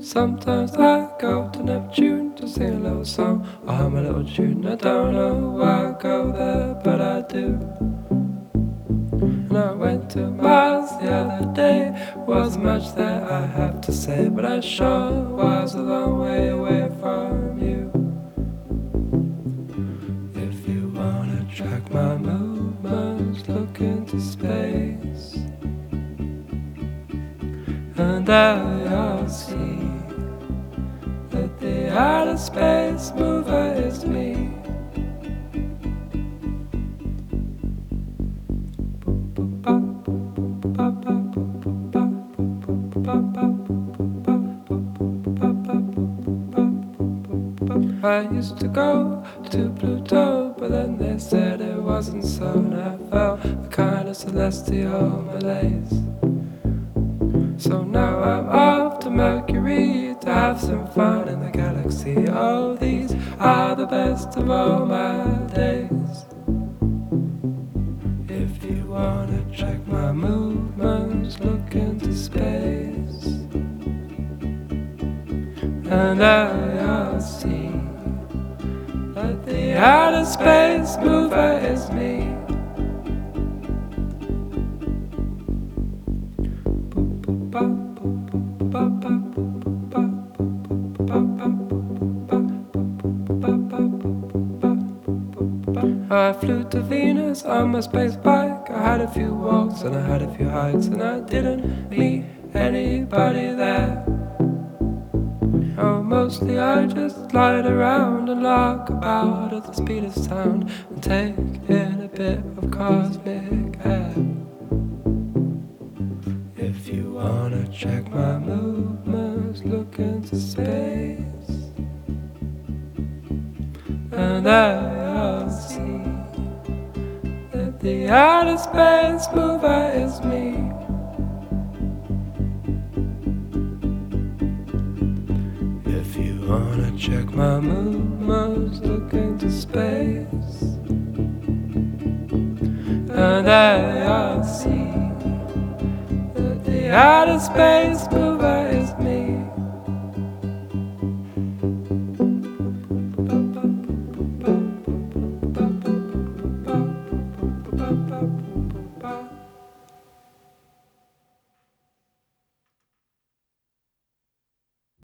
Sometimes I go to Neptune to sing a little song or hum a little tune. I don't know why I go there, but I do. And I went to Mars the other day. Wasn't much that I have to say, but I sure was a long way away from you. If you wanna track my movements, look into space, and there you'll see that the outer space mover is me. I used to go to Pluto, but then they said it wasn't so, and I felt a kind of celestial malaise. So now I'm off to Mercury to have some fun in the galaxy. Oh, these are the best of all my days. If you wanna check my movements, look into space, and I'll see that the outer space mover is me. I flew to Venus on my space bike. I had a few walks and I had a few hikes, and I didn't meet anybody there. Oh, mostly I just lied around and lark about at the speed of sound and take in a bit of cosmic air. If you wanna check my movements, look into space, and I'll see that the outer space mover is me. If you wanna check my movements, look into space, and I'll see that the outer space mover is me.